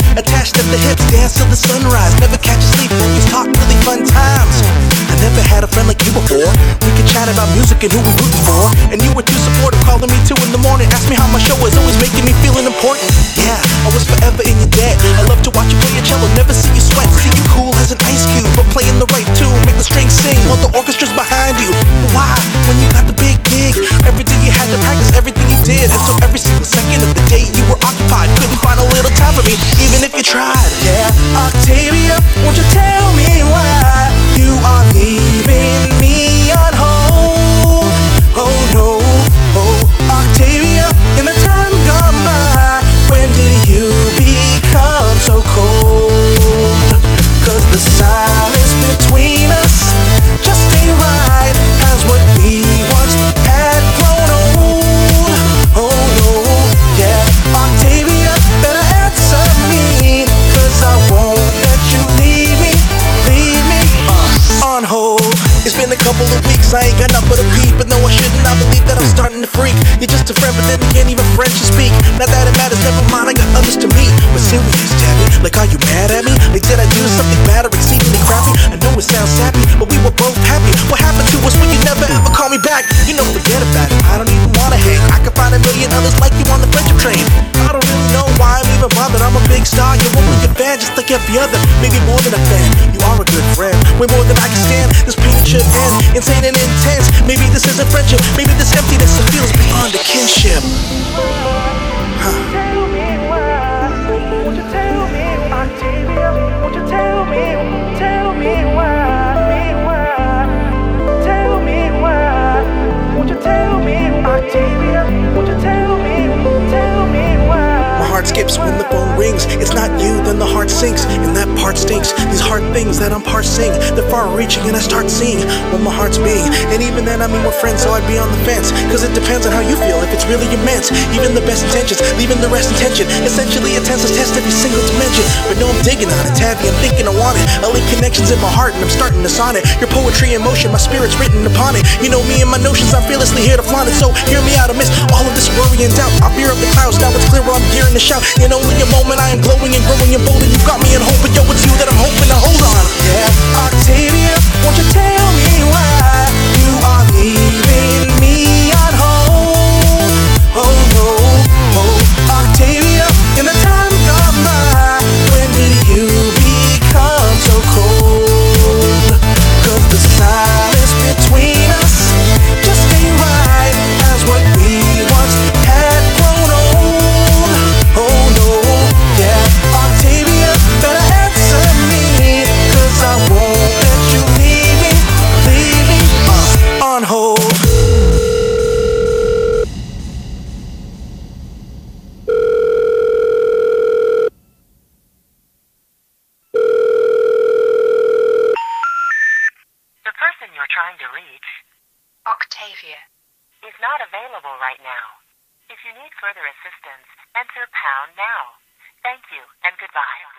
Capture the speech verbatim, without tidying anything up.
attached at the hips, dance till the sunrise. Never catch a sleep, just talk really fun times. I never had a friend like you before. We could chat about music and who we rooting for. And you were too supportive, calling me two in the morning. Ask me how my show was, always making me feeling important. Yeah, I was forever in your debt. I love to watch you play your cello, never see you sweat. See you cool as an ice cube, but playing the right tune, make the strings sing while the orchestra's behind you. Why? When you got the big gig, every day you had to practice everything you did. And so every single second of the day you were occupied, couldn't find a little time for me, even if you tried. Yeah, Octavia, won't you tell me why you are leaving me on hold? Oh no, oh Octavia, in the time gone by, when did you become so cold? Cause the silence between us just ain't right, as what we once had grown old. Oh no, yeah, Octavia, better answer me, cause I won't let you leave me, leave me uh, on hold. It's been a couple of weeks, I ain't got nothing but a peep, but no, I shouldn't, I believe that I'm starting to freak. You're just a friend, but then again, even French you speak. Not that it matters, never mind, I got others to meet. But serious, Tabby, like are you mad at me? Like did I do something bad or exceedingly crappy? I know it sounds sappy, but we were both happy. What happened to us when you never ever call me back? You know, forget about it, I don't even wanna hang. I can find a million others like you on the friendship train. I don't really know why I'm even bothered, I'm a big star, you're only a fan just like every other. Maybe more than a fan, you are a good friend. Way more than I can stand, this pain should end. Insane and intense, maybe this isn't friendship, maybe this emptiness it feels beyond a kinship. Huh. Tell me why, won't you tell me, Octavia, won't you tell me, tell me why, me why, tell me why, won't you tell me, Octavia, won't you tell me, tell me why. My heart skips when the phone rings. It's not you, then the heart sinks, and that part stinks. These hard things that I'm parsing, they're far-reaching, and I start seeing what my heart's being. And even then, I mean, we're friends, so I'd be on the fence. Cause it depends on how you feel, if it's really immense. Even the best intentions, leaving the rest in tension. Essentially, a tenseless test every single dimension. But no, I'm digging on it, Tabby, I'm thinking I want it. I link connections in my heart, and I'm starting to sonnet. Your poetry in motion, my spirit's written upon it. You know me and my notions, I'm fearlessly here to flaunt it. So hear me out, I miss all of this worry and doubt. I'll veer up the clouds, now it's clear where I'm gearing to shout. In only a moment, I am glowing and growing and bold, and you got me in hope. But yo, it's you that I'm hoping to hold on. Yeah, Octavia, won't you tell me why you are leaving me on hold? Oh no, oh Octavia, in the time gone by, when did you become so cold? Cause the silence between us just ain't right, as what we once had grown old. Oh no, yeah, Octavia, better answer me, cause I won't let you leave me, leave me uh, on hold. The person you're trying to reach, Octavia. is not available right now. If you need further assistance, enter pound now. Thank you and goodbye.